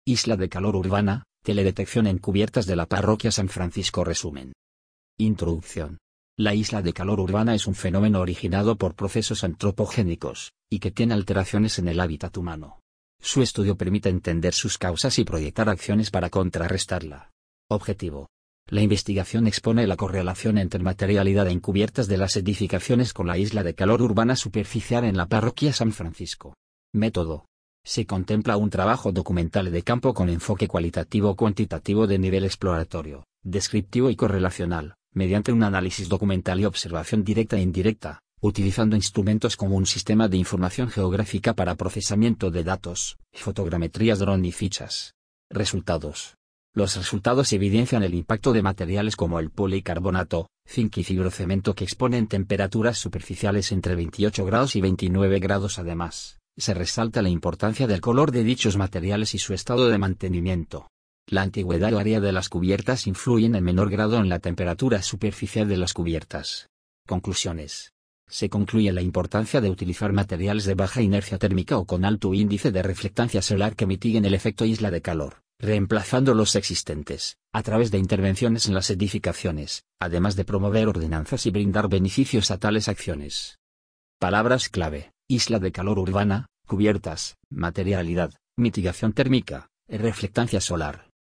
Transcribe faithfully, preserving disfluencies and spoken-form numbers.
Isla de calor urbana, teledetección en cubiertas de la parroquia San Francisco. Resumen. Introducción. La isla de calor urbana es un fenómeno originado por procesos antropogénicos, y que tiene alteraciones en el hábitat humano. Su estudio permite entender sus causas y proyectar acciones para contrarrestarla. Objetivo. La investigación expone la correlación entre materialidad en cubiertas de las edificaciones con la isla de calor urbana superficial en la parroquia San Francisco. Método. Se contempla un trabajo documental de campo con enfoque cualitativo-cuantitativo de nivel exploratorio, descriptivo y correlacional, mediante un análisis documental y observación directa e indirecta, utilizando instrumentos como un sistema de información geográfica para procesamiento de datos, fotogrametrías dron y fichas. Resultados. Los resultados evidencian el impacto de materiales como el policarbonato, zinc y fibrocemento que exponen temperaturas superficiales entre veintiocho grados y veintinueve grados. Además, se resalta la importancia del color de dichos materiales y su estado de mantenimiento. La antigüedad o área de las cubiertas influyen en menor grado en la temperatura superficial de las cubiertas. Conclusiones. Se concluye la importancia de utilizar materiales de baja inercia térmica o con alto índice de reflectancia solar que mitiguen el efecto isla de calor, reemplazando los existentes, a través de intervenciones en las edificaciones, además de promover ordenanzas y brindar beneficios a tales acciones. Palabras clave: isla de calor urbana, cubiertas, materialidad, mitigación térmica, reflectancia solar.